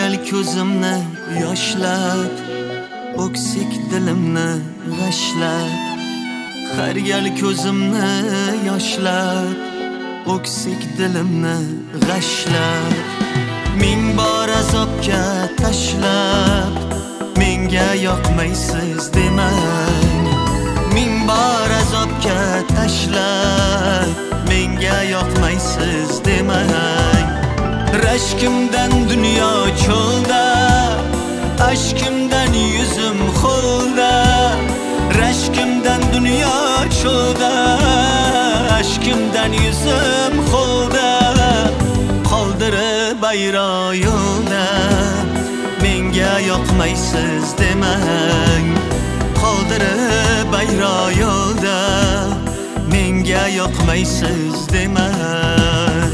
gal ko'zimni yoshlab, o'ksik dilimni g'ashlab. Har gal ko'zimni yoshlab, o'ksik dilimni g'ashlab. Ming bor azobga tashlab, menga yoqmaysiz demang. Ming bor azobga tashlab, menga yoqmaysiz demang. Rashkimdan dunyo cho'lda, ashkimdan yuzim xo'lda. Rashkimdan dunyo cho'lda, ashkimdan yuzim xo'lda. Qoldirib bayroq yo'lda, menga yoqmaysiz demang. Qoldirib bayroq yo'lda, menga yoqmaysiz demang.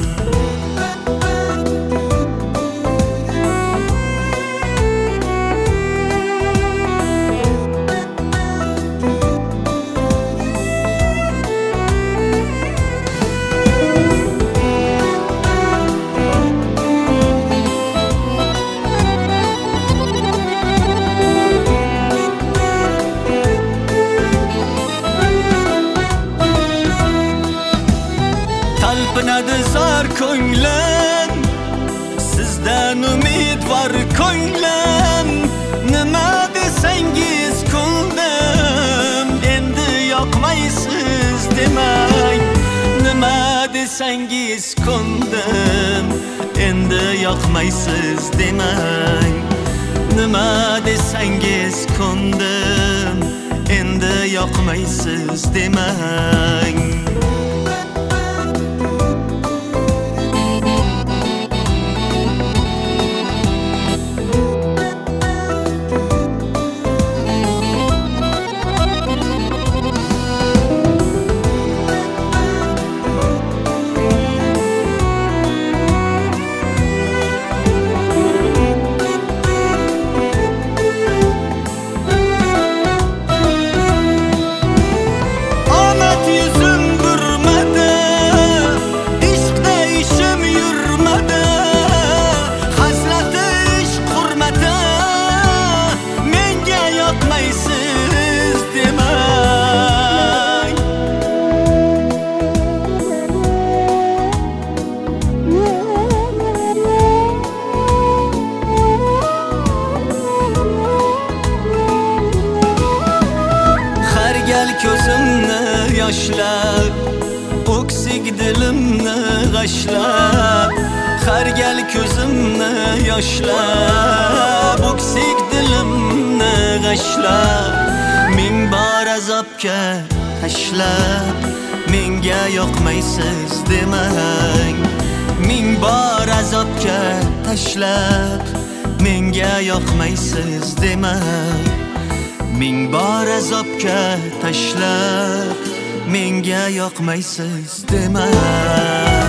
Talpinadi zar ko'nglim, sizdan umidvor ko'nglim. Nima desangiz kundim, endi yoqmaysiz demang. Nima desangiz kundim, endi yoqmaysiz demang. Nima desangiz kundim, endi yoqmaysiz demang. Ko'zimni yoshlab, o'ksik dilimni g'ashlab. Har gal ko'zimni yoshlab, o'ksik dilimni g'ashlab. Ming bor azobga tashlab, menga yoqmaysiz demang. Ming bor azobga tashlab, menga yoqmaysiz demang. Ming bor azobga tashlab, menga yoqmaysiz demang.